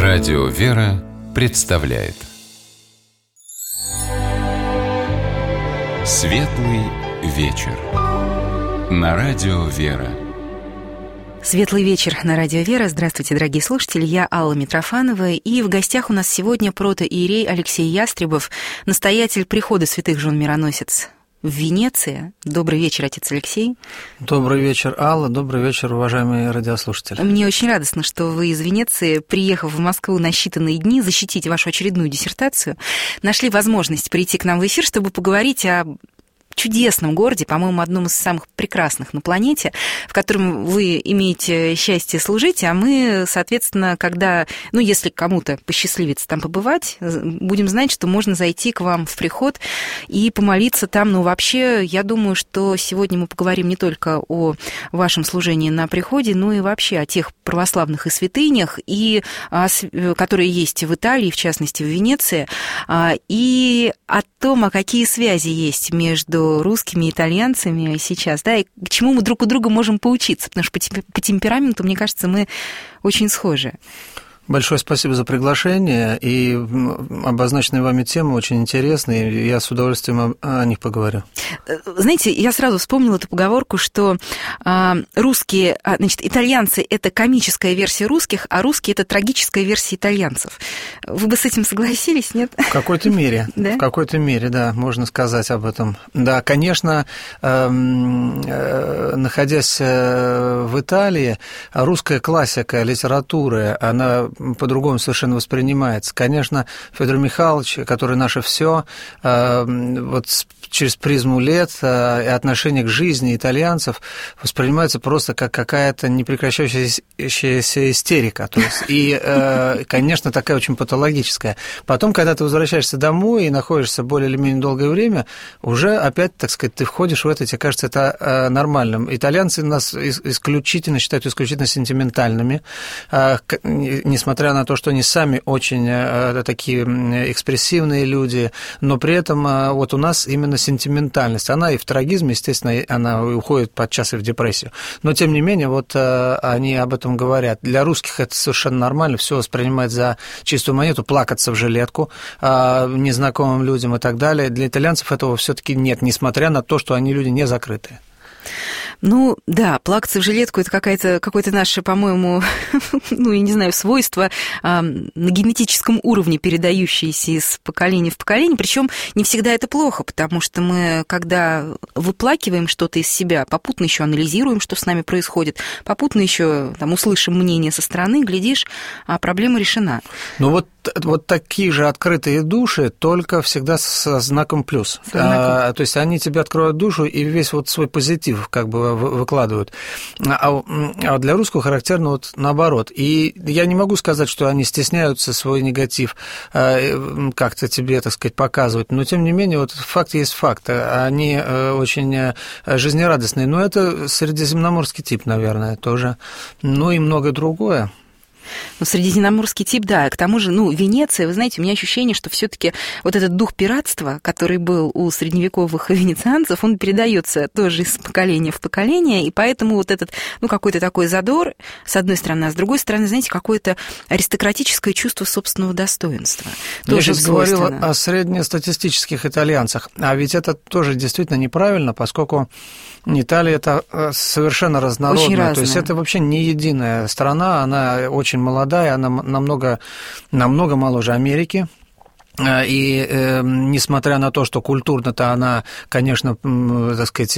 Радио «Вера» представляет Светлый вечер на Радио «Вера». Светлый вечер на Радио «Вера». Здравствуйте, дорогие слушатели. Я Алла Митрофанова. И в гостях у нас сегодня протоиерей Алексей Ястребов, настоятель прихода святых жен Мироносец в Венеции. Добрый вечер, отец Алексей. Добрый вечер, Алла. Добрый вечер, уважаемые радиослушатели. Мне очень радостно, что вы из Венеции, приехав в Москву на считанные дни, защитить вашу очередную диссертацию, нашли возможность прийти к нам в эфир, чтобы поговорить о чудесном городе, по-моему, одном из самых прекрасных на планете, в котором вы имеете счастье служить, а мы, соответственно, когда, если кому-то посчастливится там побывать, будем знать, что можно зайти к вам в приход и помолиться там. Но вообще, я думаю, что сегодня мы поговорим не только о вашем служении на приходе, но и вообще о тех православных и святынях, которые есть в Италии, в частности, в Венеции, и о том, какие связи есть между русскими и итальянцами сейчас, да, и к чему мы друг у друга можем поучиться, потому что по темпераменту, мне кажется, мы очень схожи. Большое спасибо за приглашение, и обозначенные вами темы очень интересные, и я с удовольствием о них поговорю. Знаете, я сразу вспомнила эту поговорку, что итальянцы – это комическая версия русских, а русские – это трагическая версия итальянцев. Вы бы с этим согласились, нет? В какой-то мере, да? В какой-то мере, да, можно сказать об этом. Да, конечно, находясь в Италии, русская классика литературы, она по-другому совершенно воспринимается. Конечно, Федор Михайлович, который наше все, через призму лет и отношение к жизни итальянцев воспринимается просто как какая-то непрекращающаяся истерика. То есть, и, конечно, такая очень патологическая. Потом, когда ты возвращаешься домой и находишься более или менее долгое время, уже опять, так сказать, ты входишь в это, тебе кажется это нормальным. Итальянцы нас считают исключительно сентиментальными, несмотря на то, что они сами очень такие экспрессивные люди, но при этом вот у нас именно сентиментальность. Она и в трагизме, естественно, она уходит подчас и в депрессию. Но, тем не менее, вот они об этом говорят. Для русских это совершенно нормально, все воспринимать за чистую монету, плакаться в жилетку незнакомым людям и так далее. Для итальянцев этого все-таки нет, несмотря на то, что они люди не закрытые. Да, плакаться в жилетку – это какое-то наше, по-моему, я не знаю, свойство на генетическом уровне, передающееся из поколения в поколение. Причем не всегда это плохо, потому что мы, когда выплакиваем что-то из себя, попутно еще анализируем, что с нами происходит, попутно еще услышим мнение со стороны, глядишь, а проблема решена. Вот такие же открытые души, только всегда со знаком плюс. То есть они тебе откроют душу и весь вот свой позитив как бы выкладывают. А для русского характерно наоборот. И я не могу сказать, что они стесняются свой негатив как-то тебе, так сказать, показывать, но тем не менее вот факт есть факт. Они очень жизнерадостные. Но это средиземноморский тип, наверное, тоже. И многое другое. Средиземноморский тип, да. К тому же, Венеция, вы знаете, у меня ощущение, что все-таки вот этот дух пиратства, который был у средневековых венецианцев, он передается тоже из поколения в поколение, и поэтому вот этот, какой-то такой задор, с одной стороны, а с другой стороны, знаете, какое-то аристократическое чувство собственного достоинства. Я сейчас говорил о среднестатистических итальянцах, а ведь это тоже действительно неправильно, поскольку Италия – это совершенно разнородная, то есть это вообще не единая страна, она очень молодая, она намного моложе Америки. И несмотря на то, что культурно-то она, конечно, так сказать,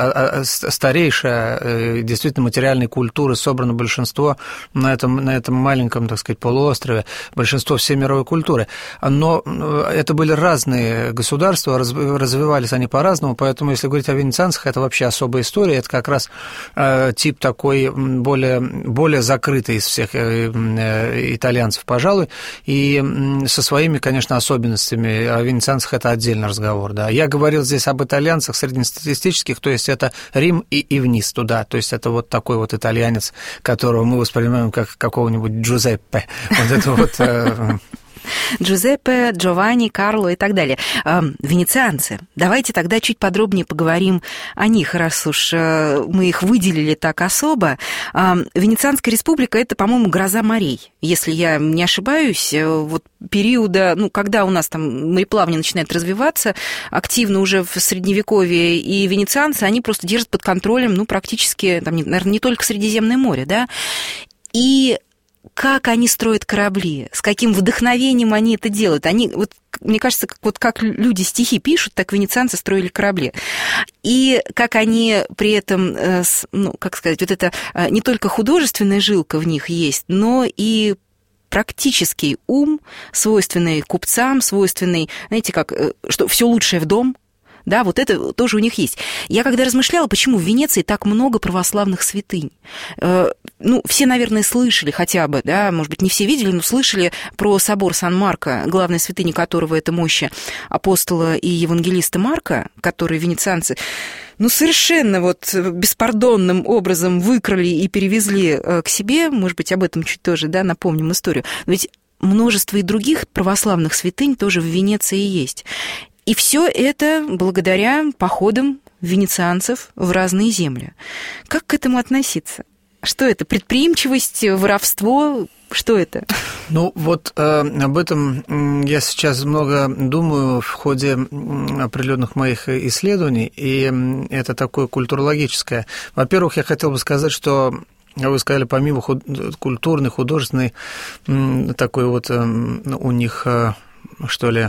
старейшая, действительно материальной культуры, собрано большинство на этом маленьком, так сказать, полуострове, большинство всей мировой культуры. Но это были разные государства, развивались они по-разному, поэтому, если говорить о венецианцах, это вообще особая история, это как раз тип такой более закрытый из всех итальянцев, пожалуй, и со своими, конечно, особенностями. О венецианцах это отдельный разговор, да. Я говорил здесь об итальянцах среднестатистических, то есть это Рим и вниз туда, то есть это вот такой вот итальянец, которого мы воспринимаем как какого-нибудь Джузеппе, вот это вот Джузеппе, Джованни, Карло и так далее. Венецианцы. Давайте тогда чуть подробнее поговорим о них, раз уж мы их выделили так особо. Венецианская республика – это, по-моему, гроза морей. Если я не ошибаюсь, вот периода, когда у нас там мореплавание начинает развиваться активно уже в Средневековье, и венецианцы, они просто держат под контролем, практически, там, наверное, не только Средиземное море, да, и как они строят корабли, с каким вдохновением они это делают. Они, вот, мне кажется, как люди стихи пишут, так венецианцы строили корабли. И как они при этом, как сказать, вот это не только художественная жилка в них есть, но и практический ум, свойственный купцам, свойственный, знаете, что все лучшее в дом. Да, вот это тоже у них есть. Я когда размышляла, почему в Венеции так много православных святынь. Все, наверное, слышали хотя бы, да, может быть, не все видели, но слышали про собор Сан-Марко, главная святыня которого это мощи апостола и евангелиста Марка, который венецианцы, совершенно вот беспардонным образом выкрали и перевезли к себе. Может быть, об этом чуть тоже, да, напомним историю. Но ведь множество и других православных святынь тоже в Венеции есть. И все это благодаря походам венецианцев в разные земли. Как к этому относиться? Что это? Предприимчивость, воровство? Что это? Об этом я сейчас много думаю в ходе определенных моих исследований, и это такое культурологическое. Во-первых, я хотел бы сказать, что вы сказали, помимо культурной, художественной, такой вот у них, что ли,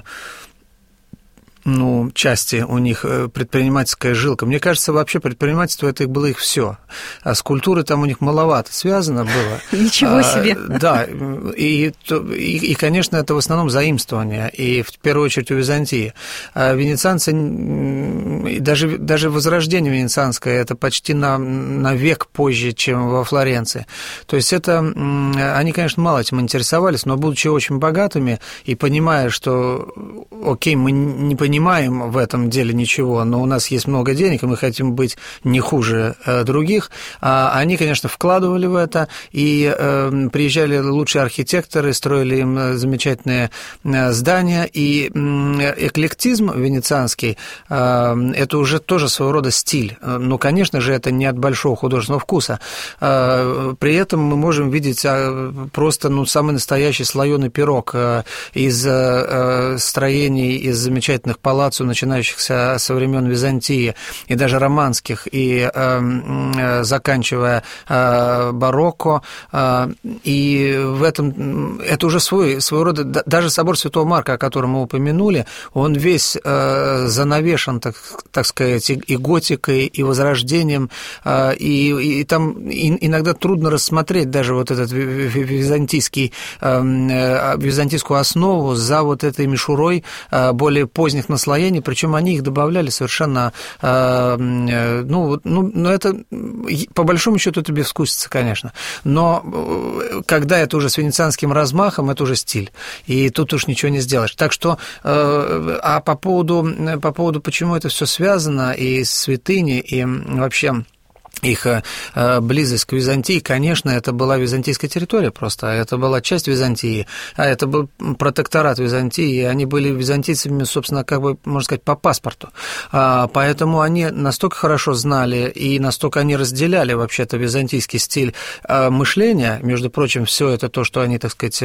части у них предпринимательская жилка. Мне кажется, вообще предпринимательство это было их все. А с культурой там у них маловато связано было. Ничего себе. Да, и, конечно, это в основном заимствование, и в первую очередь у Византии. А венецианцы, даже возрождение венецианское, это почти на век позже, чем во Флоренции. То есть это, они, конечно, мало этим интересовались, но будучи очень богатыми и понимая, что, окей, мы не понимаем в этом деле ничего, но у нас есть много денег, и мы хотим быть не хуже других. Они, конечно, вкладывали в это, и приезжали лучшие архитекторы, строили им замечательные здания, и эклектизм венецианский – это уже тоже своего рода стиль. Но, конечно же, это не от большого художественного вкуса. При этом мы можем видеть просто самый настоящий слоеный пирог из строений, из замечательных палаццо, начинающихся со времен Византии и даже романских, и заканчивая барокко, и в этом это уже своего рода, даже собор Святого Марка, о котором мы упомянули, он весь занавешен, так сказать, и готикой, и возрождением, и там иногда трудно рассмотреть даже вот этот византийскую основу за вот этой мишурой более поздних наслоений, причем они их добавляли совершенно, это, по большому счету, это безвкусица, конечно, но когда это уже с венецианским размахом, это уже стиль, и тут уж ничего не сделаешь. Так что, по поводу, почему это все связано, и святыни, и вообще их близость к Византии, конечно, это была византийская территория просто, это была часть Византии, а это был протекторат Византии, и они были византийцами, собственно, можно сказать, по паспорту. Поэтому они настолько хорошо знали и настолько они разделяли вообще-то византийский стиль мышления, между прочим, все это то, что они, так сказать,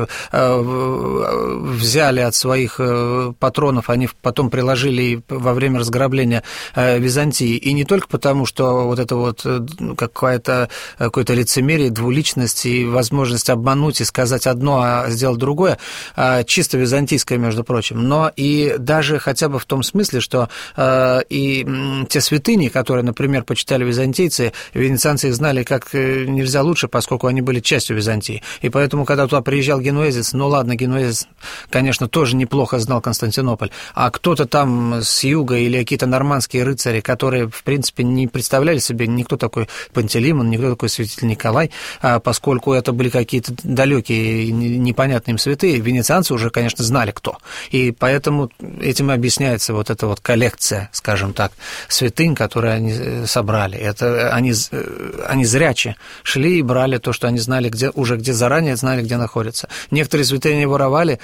взяли от своих патронов, они потом приложили во время разграбления Византии, и не только потому, что вот это какое-то лицемерие, двуличность и возможность обмануть и сказать одно, а сделать другое, чисто византийское, между прочим, но и даже хотя бы в том смысле, что и те святыни, которые, например, почитали византийцы, венецианцы их знали как нельзя лучше, поскольку они были частью Византии, и поэтому, когда туда приезжал генуэзец, генуэзец, конечно, тоже неплохо знал Константинополь, а кто-то там с юга или какие-то нормандские рыцари, которые, в принципе, не представляли себе никто такой Пантелеймон, никто такой святитель Николай, поскольку это были какие-то далекие, непонятные им святые. Венецианцы уже, конечно, знали, кто. И поэтому этим объясняется вот эта вот коллекция, скажем так, святынь, которые они собрали. Это они зряче шли и брали то, что они знали, где заранее знали, где находятся. Некоторые святыни не воровали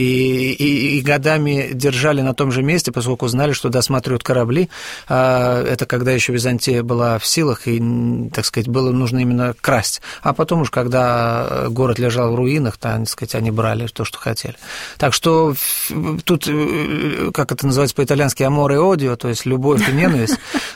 и годами держали на том же месте, поскольку знали, что досматривают корабли. Это когда еще Византия была в силах, и, так сказать, было нужно именно красть. А потом уж, когда город лежал в руинах, так сказать, они брали то, что хотели. Так что тут, как это называется по-итальянски, amore e odio, то есть любовь и ненависть,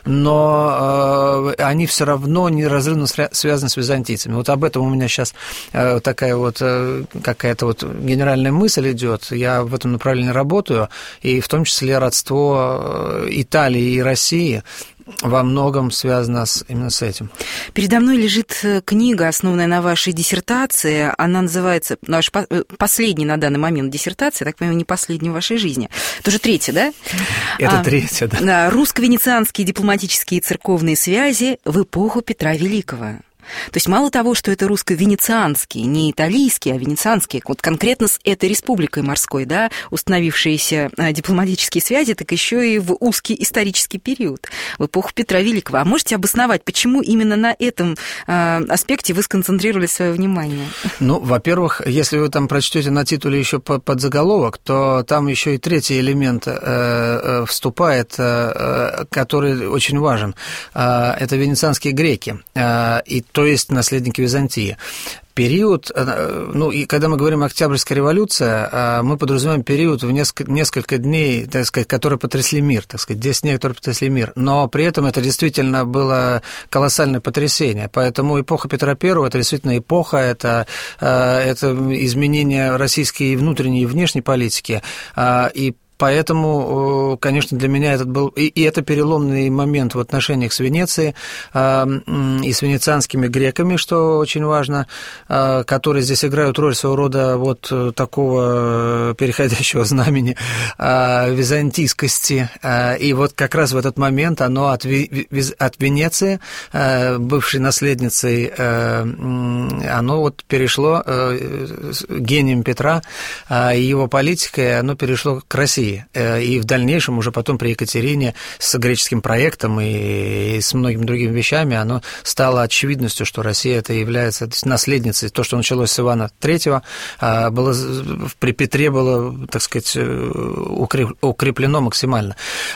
но они все равно неразрывно связаны с византийцами. Вот об этом у меня сейчас такая вот какая-то вот генеральная мысль идет. Я в этом направлении работаю, и в том числе родство Италии и России во многом связано именно с этим. Передо мной лежит книга, основанная на вашей диссертации. Она называется, ваша последняя на данный момент диссертация, так понимаю, не последняя в вашей жизни. Это уже третья, да? Это третья, да. «Русско-венецианские дипломатические и церковные связи в эпоху Петра Великого». То есть мало того, что это русско-венецианские, не италийские, а венецианские, вот конкретно с этой республикой морской, да, установившиеся дипломатические связи, так еще и в узкий исторический период, в эпоху Петра Великого. А можете обосновать, почему именно на этом аспекте вы сконцентрировали свое внимание? Ну, во-первых, если вы там прочтете на титуле еще подзаголовок, то там еще и третий элемент вступает, который очень важен. Это венецианские греки. И то есть наследники Византии. Период, ну и когда мы говорим «Октябрьская революция», мы подразумеваем период в несколько дней, так сказать, которые потрясли мир, так сказать, 10 дней, которые потрясли мир. Но при этом это действительно было колоссальное потрясение. Поэтому эпоха Петра I – это действительно эпоха, это изменение российской внутренней и внешней политики. И поэтому, конечно, для меня этот был... И это переломный момент в отношениях с Венецией и с венецианскими греками, что очень важно, которые здесь играют роль своего рода вот такого переходящего знамени византийскости. И вот как раз в этот момент оно от Венеции, бывшей наследницей, оно вот перешло гением Петра и его политикой, оно перешло к России. И в дальнейшем, уже потом при Екатерине, с греческим проектом и с многими другими вещами, оно стало очевидностью, что Россия это является наследницей. То, что началось с Ивана III, при Петре было, так сказать, укреплено максимально.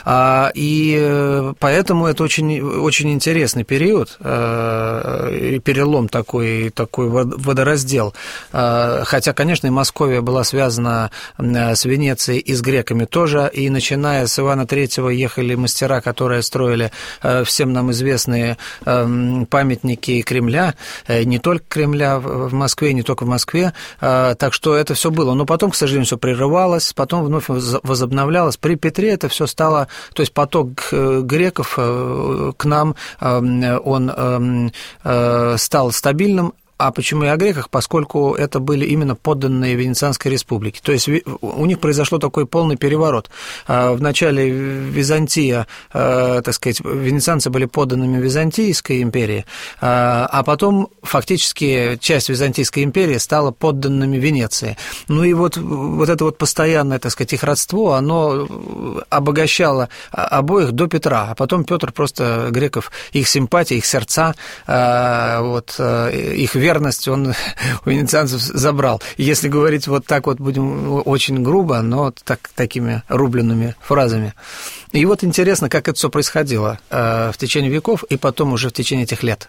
И поэтому это очень, очень интересный период, перелом такой водораздел. Хотя, конечно, и Московия была связана с Венецией и с греками тоже, и начиная с Ивана III ехали мастера, которые строили всем нам известные памятники Кремля, не только Кремля в Москве, не только в Москве, так что это все было. Но потом, к сожалению, все прерывалось, потом вновь возобновлялось. При Петре это все стало, то есть поток греков к нам, он стал стабильным. А почему и о греках? Поскольку это были именно подданные Венецианской республики. То есть у них произошло такой полный переворот. Вначале Византия, так сказать, венецианцы были подданными Византийской империи, а потом фактически часть Византийской империи стала подданными Венеции. Ну и вот это вот постоянное, так сказать, их родство, оно обогащало обоих до Петра, а потом Петр просто греков, их симпатии, их сердца, вот, их верность он у венецианцев забрал. Если говорить вот так вот, будем очень грубо, но такими рубленными фразами. И вот интересно, как это все происходило в течение веков и потом уже в течение этих лет.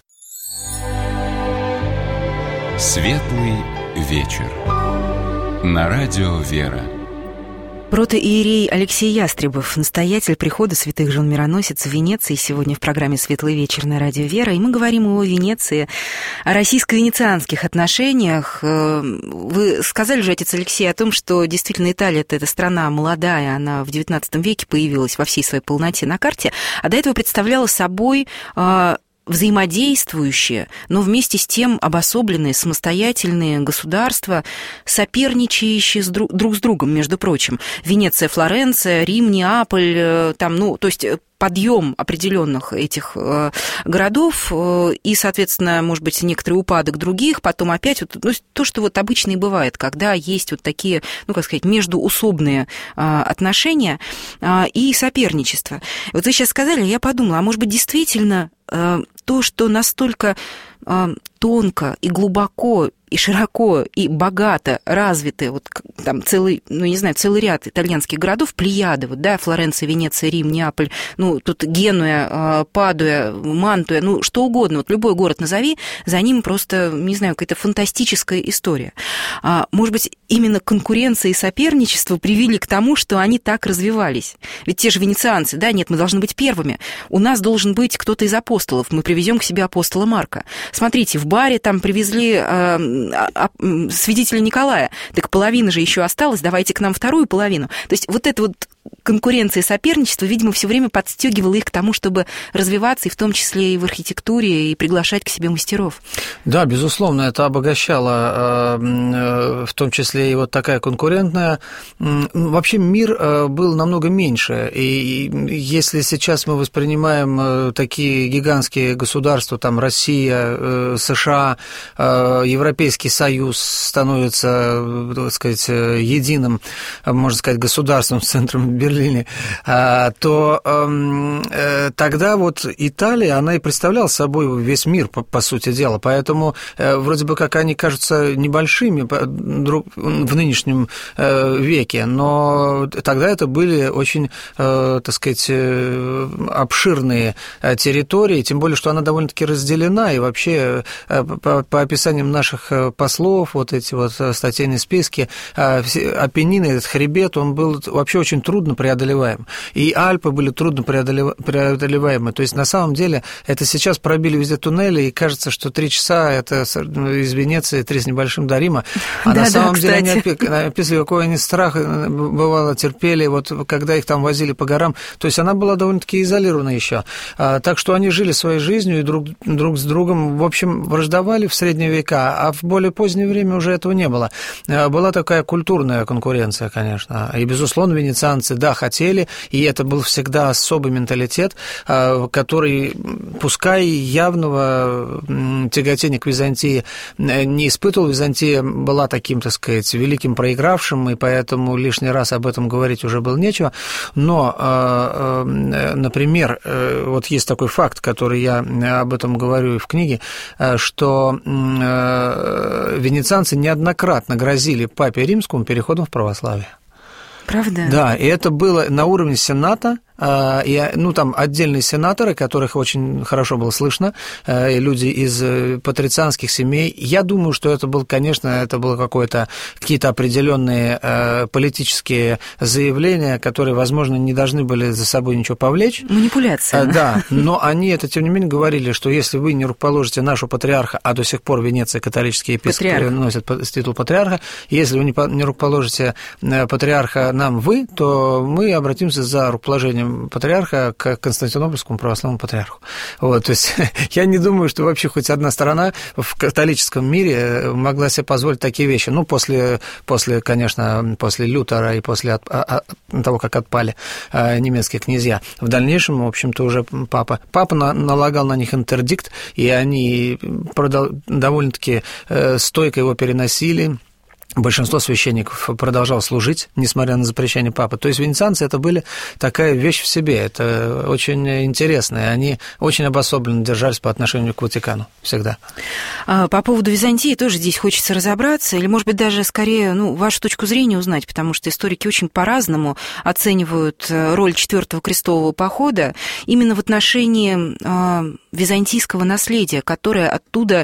Светлый вечер. На радио «Вера». Протоиерей Алексей Ястребов, настоятель прихода святых жен мироносец в Венеции, сегодня в программе «Светлый вечер» на радио «Вера». И мы говорим о Венеции, о российско-венецианских отношениях. Вы сказали же, отец Алексей, о том, что действительно Италия – это страна молодая, она в XIX веке появилась во всей своей полноте на карте, а до этого представляла собой взаимодействующие, но вместе с тем обособленные, самостоятельные государства, соперничающие друг с другом, между прочим. Венеция, Флоренция, Рим, Неаполь, там, ну, то есть подъем определенных этих городов и, соответственно, может быть, некоторый упадок других, потом опять вот, ну, то, что вот обычно и бывает, когда есть вот такие, ну, как сказать, междуусобные отношения и соперничество. Вот вы сейчас сказали, я подумала, а может быть, действительно то, что настолько тонко и глубоко и широко и богато развиты, вот там целый, ну, не знаю, целый ряд итальянских городов, плеяды, вот, да, Флоренция, Венеция, Рим, Неаполь, ну, тут Генуя, Падуя, Мантуя, ну, что угодно, вот любой город назови, за ним просто, не знаю, какая-то фантастическая история. Может быть, именно конкуренция и соперничество привели к тому, что они так развивались. Ведь те же венецианцы, да, нет, мы должны быть первыми, у нас должен быть кто-то из апостолов, мы привезем к себе апостола Марка. Смотрите, в баре там привезли свидетеля Николая, так половина же еще осталась, давайте к нам вторую половину. То есть вот это вот конкуренция и соперничество, видимо, все время подстегивало их к тому, чтобы развиваться, и в том числе и в архитектуре, и приглашать к себе мастеров. Да, безусловно, это обогащало, в том числе и вот такая конкурентная. Вообще мир был намного меньше, и если сейчас мы воспринимаем такие гигантские государства, там Россия, США, Европейский Союз становится, так сказать, единым, можно сказать, государством с центром в Берлине, то тогда вот Италия, она и представляла собой весь мир, по сути дела, поэтому вроде бы как они кажутся небольшими в нынешнем веке, но тогда это были очень, так сказать, обширные территории, тем более, что она довольно-таки разделена, и вообще по описаниям наших послов, вот эти вот статейные списки, Апеннины, этот хребет, он был вообще очень трудно преодолеваем. И Альпы были трудно преодолеваемы. То есть, на самом деле, это сейчас пробили везде туннели, и кажется, что 3 часа это из Венеции, 3 с небольшим доРима. А на самом деле они описывали, какой они страх, бывало, терпели, вот когда их там возили по горам. То есть, она была довольно-таки изолирована еще. Так что они жили своей жизнью и друг с другом, в общем, враждовали в средние века, а в более позднее время уже этого не было. Была такая культурная конкуренция, конечно. И, безусловно, венецианцы, да, хотели, и это был всегда особый менталитет, который, пускай явного тяготения к Византии не испытывал, Византия была таким, так сказать, великим проигравшим, и поэтому лишний раз об этом говорить уже было нечего, но, например, вот есть такой факт, который я об этом говорю и в книге, что венецианцы неоднократно грозили папе римскому переходом в православие. Правда? Да, и это было на уровне Сената, и, ну, там отдельные сенаторы, которых очень хорошо было слышно, и люди из патрицианских семей. Я думаю, что это был, конечно, это было какие-то определенные политические заявления, которые, возможно, не должны были за собой ничего повлечь. Манипуляция. Да, но они это, тем не менее, говорили, что если вы не рукоположите нашего патриарха, а до сих пор в Венеции католические епископы носят титул патриарха, если вы не рукоположите патриарха нам вы, то мы обратимся за рукоположением патриарха к Константинопольскому православному патриарху. Вот, то есть я не думаю, что вообще хоть одна страна в католическом мире могла себе позволить такие вещи. Ну, после конечно, после Лютера и после того, как отпали немецкие князья. В дальнейшем, в общем-то, уже папа налагал на них интердикт, и они довольно-таки стойко его переносили. Большинство священников продолжало служить, несмотря на запрещение папы. То есть венецианцы это были такая вещь в себе, это очень интересно, и они очень обособленно держались по отношению к Ватикану всегда. По поводу Византии тоже здесь хочется разобраться, или, может быть, даже скорее, вашу точку зрения узнать, потому что историки очень по-разному оценивают роль Четвертого крестового похода именно в отношении византийского наследия, которое оттуда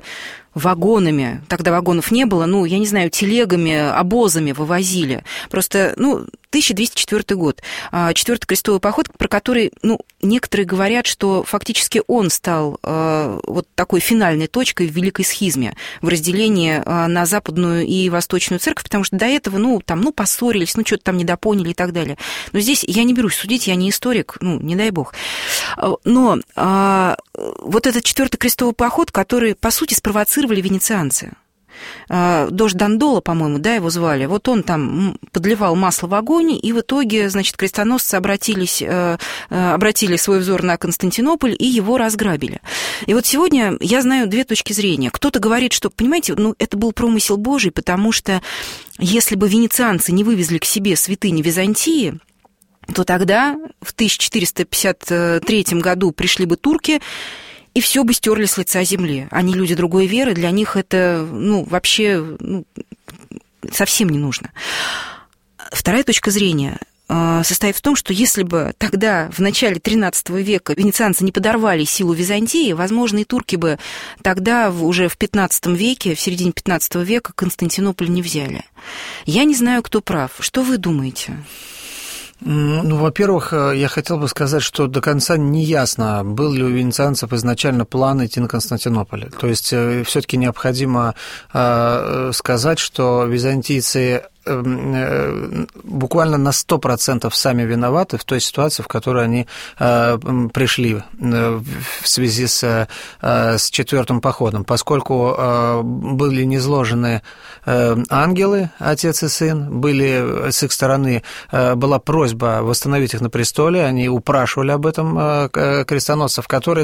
вагонами, тогда вагонов не было, я не знаю, телегами, обозами вывозили. Просто, 1204 год, Четвертый крестовый поход, про который, некоторые говорят, что фактически он стал вот такой финальной точкой в Великой схизме, в разделении на Западную и Восточную церковь, потому что до этого, поссорились, что-то там недопоняли и так далее. Но здесь я не берусь судить, я не историк, не дай бог. Но вот этот Четвертый крестовый поход, который, по сути, спровоцировали венецианцы. Дож Дандоло, по-моему, его звали. Вот он там подливал масло в огонь, и в итоге, крестоносцы обратили свой взор на Константинополь и его разграбили. И вот сегодня я знаю две точки зрения. Кто-то говорит, что, понимаете, это был промысел Божий, потому что если бы венецианцы не вывезли к себе святыни Византии, то тогда в 1453 году пришли бы турки, и все бы стерли с лица земли. Они люди другой веры, для них это, вообще совсем не нужно. Вторая точка зрения состоит в том, что если бы тогда, в начале XIII века, венецианцы не подорвали силу Византии, возможно, и турки бы тогда, уже в XV веке, в середине XV века, Константинополь не взяли. Я не знаю, кто прав. Что вы думаете? Во-первых, я хотел бы сказать, что до конца не ясно, был ли у венецианцев изначально план идти на Константинополь. То есть все-таки необходимо сказать, что византийцы буквально на 100% сами виноваты в той ситуации, в которой они пришли в связи с Четвертым походом, поскольку были низложены ангелы, отец и сын, были с их стороны, была просьба восстановить их на престоле, они упрашивали об этом крестоносцев, которые,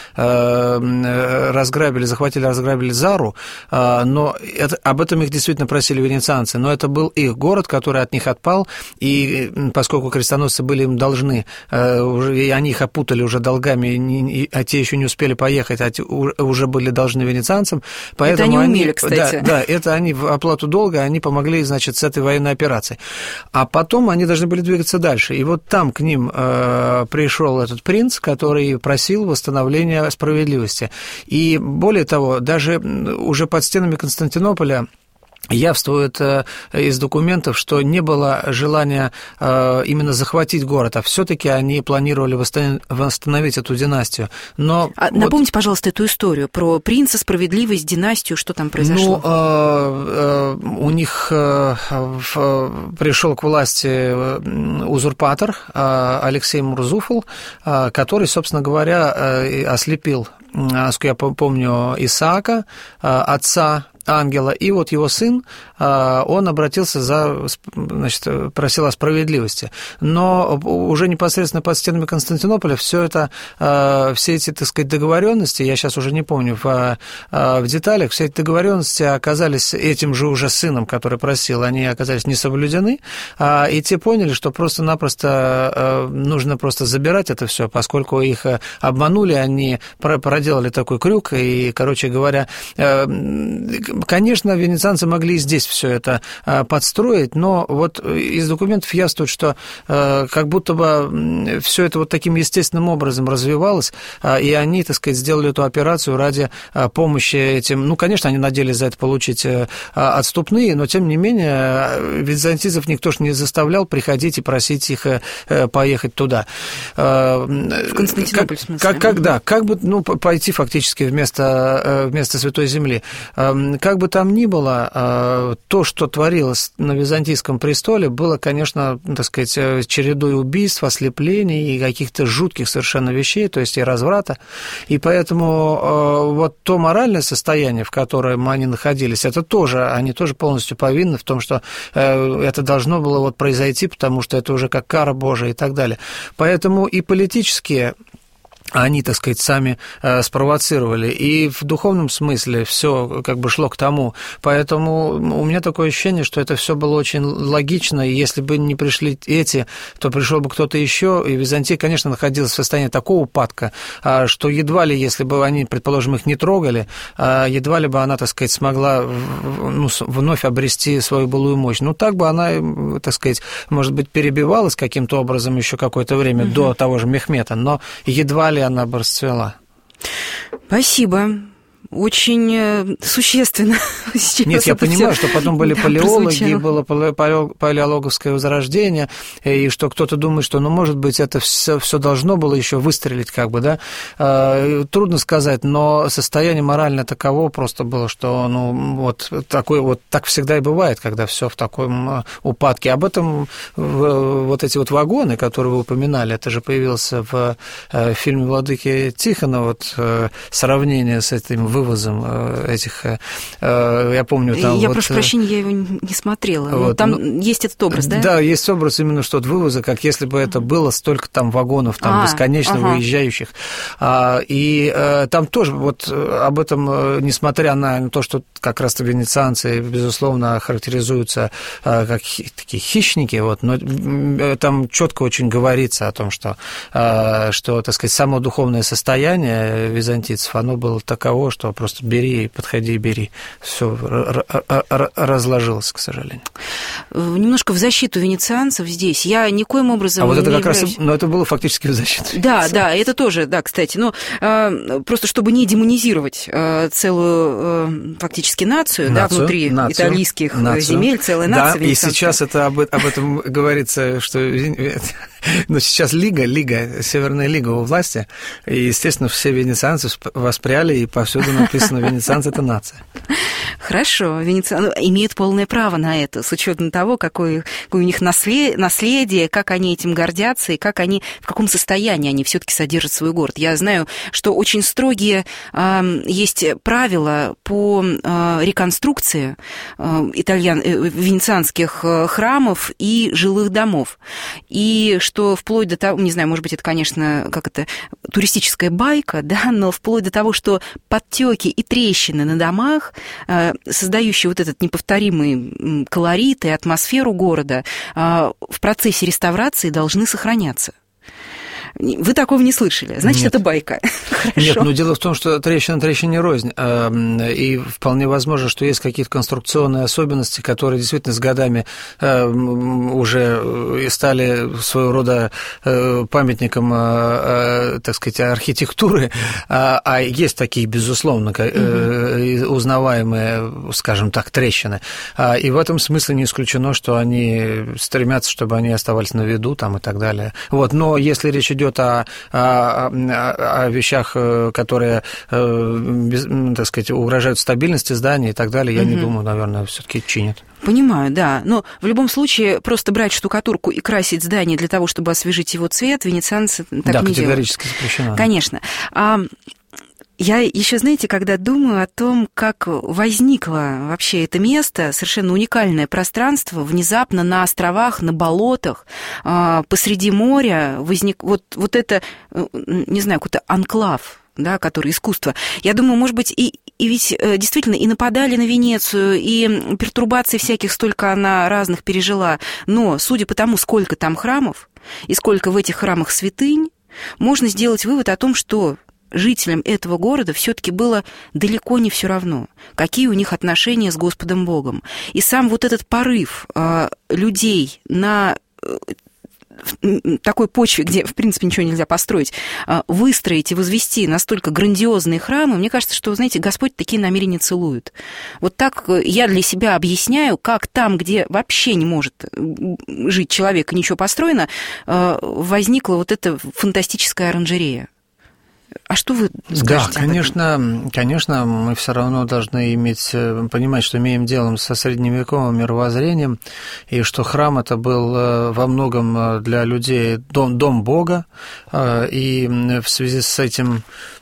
захватили Зару, но об этом их действительно просили венецианцы, но это был их город, который от них отпал, и поскольку крестоносцы были им должны, и они их опутали уже долгами, а те еще не успели поехать, а те уже были должны венецианцам, поэтому это они умели, кстати. Да, это они в оплату долга, они помогли, с этой военной операцией. А потом они должны были двигаться дальше, и вот там к ним пришел этот принц, который просил восстановления справедливости. И более того, даже уже под стенами Константинополя явствует из документов, что не было желания именно захватить город, а все-таки они планировали восстановить эту династию. Но напомните, пожалуйста, эту историю про принца, справедливость, династию, что там произошло? У них пришел к власти узурпатор Алексей Мурзуфл, который, собственно говоря, ослепил, насколько я помню, Исаака, отца ангела, и вот его сын, он обратился просил о справедливости. Но уже непосредственно под стенами Константинополя все эти, так сказать, договоренности, я сейчас уже не помню в деталях, все эти договоренности оказались этим же уже сыном, который просил, они оказались не соблюдены, и те поняли, что просто-напросто нужно просто забирать это все, поскольку их обманули, они проделали такой крюк, и, короче говоря, конечно, венецианцы могли и здесь все это подстроить, но вот из документов явствует, что как будто бы все это вот таким естественным образом развивалось, и они, так сказать, сделали эту операцию ради помощи этим. Конечно, они надеялись за это получить отступные, но тем не менее византийцев никто ж не заставлял приходить и просить их поехать туда. В Константинополь, в смысле? Как бы пойти фактически вместо Святой Земли. Как бы там ни было, то, что творилось на Византийском престоле, было, конечно, так сказать, чередой убийств, ослеплений и каких-то жутких совершенно вещей, то есть и разврата. И поэтому вот то моральное состояние, в котором они находились, они тоже полностью повинны в том, что это должно было вот произойти, потому что это уже как кара Божия и так далее. Поэтому и политические они, так сказать, сами спровоцировали. И в духовном смысле все как бы шло к тому. Поэтому у меня такое ощущение, что это все было очень логично, и если бы не пришли эти, то пришел бы кто-то еще. И Византия, конечно, находилась в состоянии такого упадка, что едва ли, если бы они, предположим, их не трогали, едва ли бы она, так сказать, смогла вновь обрести свою былую мощь. Так бы она, так сказать, может быть, перебивалась каким-то образом еще какое-то время до того же Мехмета, но едва ли она бы расцвела. Спасибо. очень существенно. Нет, я понимаю, что потом были палеологи, было палеологовское возрождение, и что кто-то думает, что, может быть, это все должно было еще выстрелить, как бы, да. Трудно сказать, но состояние морально таково просто было, что, вот так всегда и бывает, когда все в таком упадке. Об этом вот эти вот вагоны, которые вы упоминали, это же появился в фильме «Владыки Тихона», вот сравнение с этим вывозом этих, я помню, там... Я прошу прощения, я его не смотрела. Вот, там есть этот образ, да? Да, есть образ именно что от вывоза, как если бы это было столько там вагонов, там бесконечно выезжающих. И там тоже вот об этом, несмотря на то, что как раз-то венецианцы, безусловно, характеризуются как такие хищники, вот, но там четко очень говорится о том, что, так сказать, само духовное состояние византийцев, оно было таково, что просто бери, подходи, бери. Все разложилось, к сожалению. Немножко в защиту венецианцев здесь. Я никоим образом вот это не как являюсь... раз, это было фактически в защиту венецианцев. Да, это тоже, да, кстати. Но просто чтобы не демонизировать целую фактически нацию, да, внутри итальянских земель, целая нация. Да, и сейчас это об этом говорится, что... Но сейчас Лига, Северная Лига у власти, и, естественно, все венецианцы воспряли, и повсюду написано «Венецианцы – это нация». Хорошо, венецианцы имеют полное право на это, с учетом того, какое у них наследие, как они этим гордятся, и в каком состоянии они все-таки содержат свой город. Я знаю, что очень строгие есть правила по реконструкции венецианских храмов и жилых домов. И что вплоть до того, не знаю, может быть, это, конечно, туристическая байка, да, но вплоть до того, что подтеки и трещины на домах, создающие вот этот неповторимый колорит и атмосферу города, в процессе реставрации должны сохраняться. Вы такого не слышали? Значит, Нет. Это байка. Нет, но дело в том, что трещине рознь. И вполне возможно, что есть какие-то конструкционные особенности, которые действительно с годами уже стали своего рода памятником, так сказать, архитектуры. А есть такие, безусловно, узнаваемые, скажем так, трещины. И в этом смысле не исключено, что они стремятся, чтобы они оставались на виду там, и так далее. Вот. Но если речь идет о вещах, которые, так сказать, угрожают стабильности здания и так далее, я не думаю, наверное, все-таки чинят. Понимаю, да. Но в любом случае просто брать штукатурку и красить здание для того, чтобы освежить его цвет, венецианцы так не делают. Да, категорически запрещено. Конечно. Я еще, знаете, когда думаю о том, как возникло вообще это место, совершенно уникальное пространство, внезапно на островах, на болотах, посреди моря возник вот это, не знаю, какой-то анклав, да, который искусство. Я думаю, может быть, и ведь действительно и нападали на Венецию, и пертурбаций всяких столько она разных пережила, но судя по тому, сколько там храмов и сколько в этих храмах святынь, можно сделать вывод о том, что жителям этого города все-таки было далеко не все равно, какие у них отношения с Господом Богом. И сам вот этот порыв людей на такой почве, где, в принципе, ничего нельзя построить, выстроить и возвести настолько грандиозные храмы, мне кажется, что, знаете, Господь такие намерения целует. Вот так я для себя объясняю, как там, где вообще не может жить человек и ничего построено, возникла вот эта фантастическая оранжерея. А что вы скажете? Да, конечно, мы все равно должны понимать, что имеем дело со средневековым мировоззрением, и что храм это был во многом для людей дом Бога, и в связи с этим,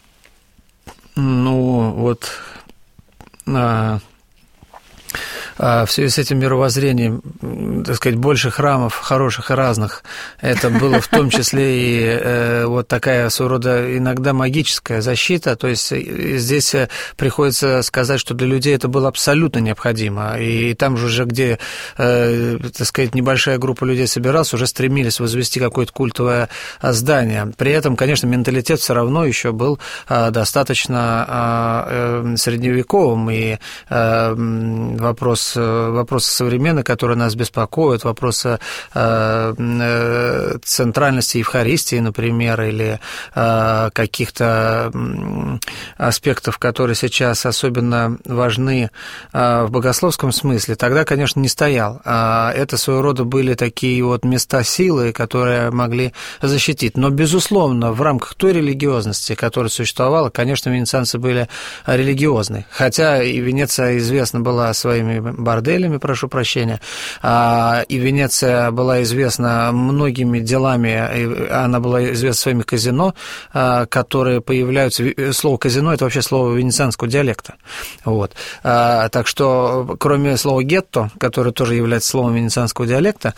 в связи с этим мировоззрением, так сказать, больше храмов, хороших и разных, это было в том числе и вот такая своего рода иногда магическая защита, то есть здесь приходится сказать, что для людей это было абсолютно необходимо, и там же уже, где, так сказать, небольшая группа людей собиралась, уже стремились возвести какое-то культовое здание. При этом, конечно, менталитет все равно еще был достаточно средневековым, и вопрос вопросы современные, которые нас беспокоят, вопросы центральности Евхаристии, например, или каких-то аспектов, которые сейчас особенно важны в богословском смысле, тогда, конечно, не стоял. Это своего рода были такие вот места силы, которые могли защитить. Но, безусловно, в рамках той религиозности, которая существовала, конечно, венецианцы были религиозны. Хотя и Венеция известна была своими борделями, прошу прощения, и Венеция была известна многими делами, она была известна своими казино, которые появляются... Слово «казино» — это вообще слово венецианского диалекта. Вот. Так что, кроме слова «гетто», которое тоже является словом венецианского диалекта,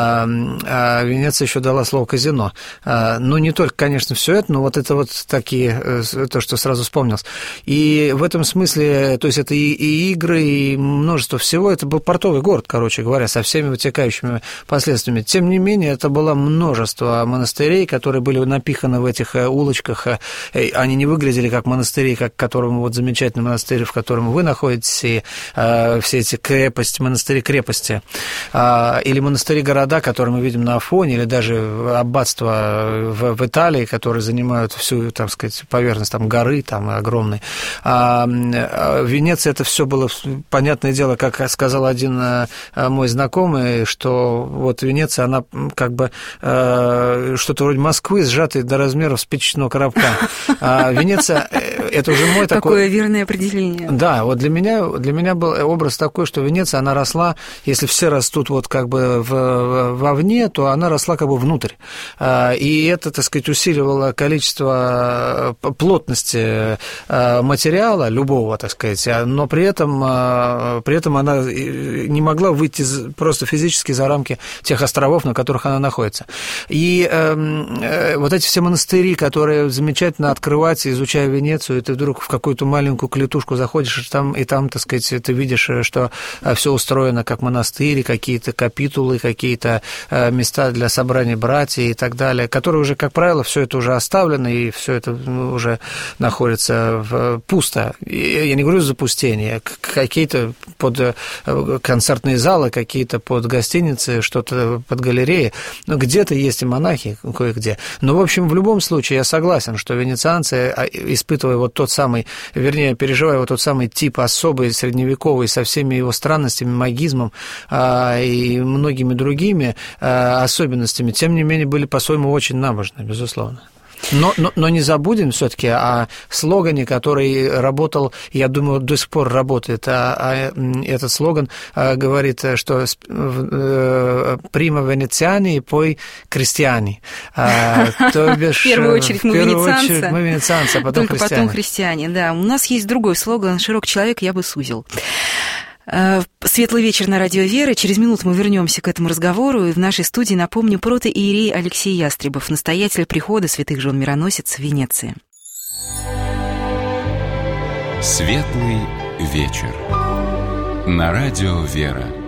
Венеция еще дала слово «казино». Ну, не только, конечно, все это, но вот это вот такие, то, что сразу вспомнилось. И в этом смысле, то есть это и игры, и множество всего, это был портовый город, короче говоря, со всеми вытекающими последствиями. Тем не менее, это было множество монастырей, которые были напиханы в этих улочках. Они не выглядели как монастыри, как которому вот замечательный монастырь, в котором вы находитесь, и все эти крепости, монастыри-крепости, или монастыри-города, которые мы видим на Афоне, или даже аббатства в Италии, которые занимают всю, так сказать, поверхность там, горы там, огромной. В Венеции это все было, понятное дело, как сказал один мой знакомый, что вот Венеция, она как бы что-то вроде Москвы, сжатой до размеров спичечного коробка. Венеция, это уже мой такой... Какое верное определение. Да, вот для меня был образ такой, что Венеция, она росла, если все растут вот как бы вовне, то она росла как бы внутрь. И это, так сказать, усиливало количество плотности материала, любого, так сказать, но при этом она не могла выйти просто физически за рамки тех островов, на которых она находится. И вот эти все монастыри, которые замечательно открывать, изучая Венецию, и ты вдруг в какую-то маленькую клетушку заходишь, и там, так сказать, ты видишь, что все устроено как монастырь, какие-то капитулы, какие-то места для собрания братьев и так далее, которые уже, как правило, все это уже оставлено, и все это уже находится пусто. Я не говорю запустение, какие-то под концертные залы, какие-то под гостиницы, что-то под галереи, но где-то есть и монахи кое-где. Но, в общем, в любом случае я согласен, что венецианцы, испытывая вот тот самый, вернее, переживая вот тот самый тип особый, средневековый, со всеми его странностями, магизмом и многими другими особенностями, тем не менее, были по-своему очень набожны, безусловно. Но не забудем все-таки о слогане, который работал, я думаю, до сих пор работает. Этот слоган говорит, что «Prima Veneziani, poi Cristiani». То бишь, в первую очередь мы венецианцы, а потом только христиане. Потом христиане, да. У нас есть другой слоган «Широкий человек, я бы сузил». Светлый вечер на радио Вера. Через минуту мы вернемся к этому разговору. И в нашей студии, напомню, протоиерей Алексей Ястребов, настоятель прихода святых жен мироносец в Венеции. Светлый вечер на радио Вера.